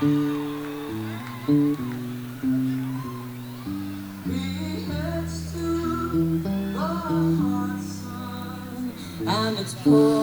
And it's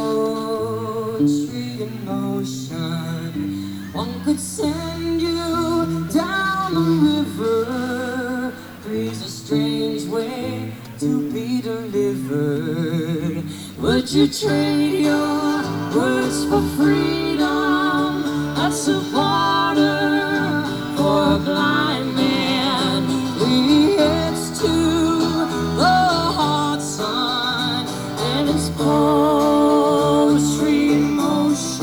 poetry in motion. One could send you down the river, breeze a strange way to be delivered. Would you trade your words for freedom? That's a border for a blind man. He heads to the hot sun, and it's poetry in motion.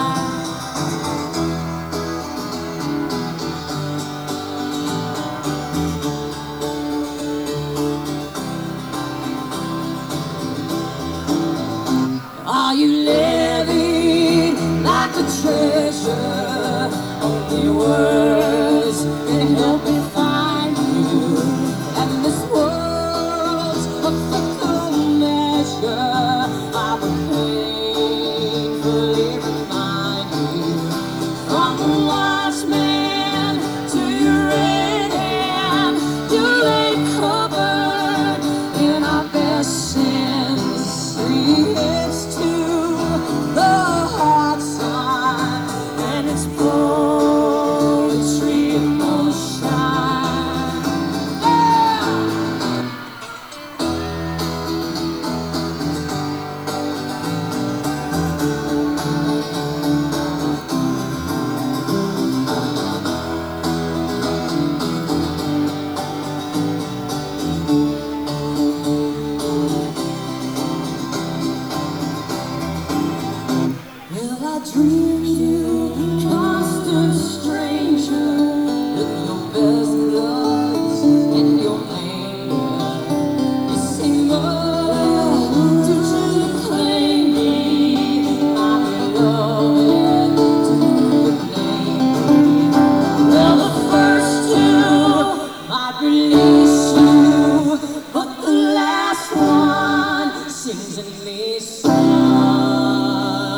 Are you living like a treasure? Only words can help me find you. And this world's a fickle measure. I would painfully remind you. From the wise man to your red hand, you lay covered in our best sins. Three hits to the hot sun, and it's poetry in motion. Yeah! Well, I dreamed you, constant stranger, with your best loves and your mania. You seem to truly claim me. I'm beloved to reclaim me. Well, the first two might release you, but the last one sings in me song.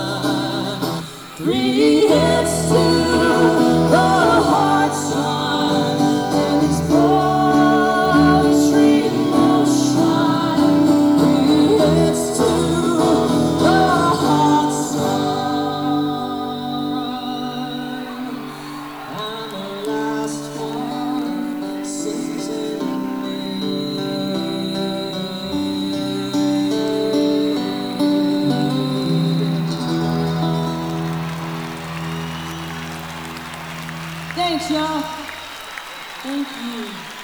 Three hits to the hard sun, and it's poetry in motion. Three hits to the hard sun, and the last one sings in me. Thanks, y'all. Thank you.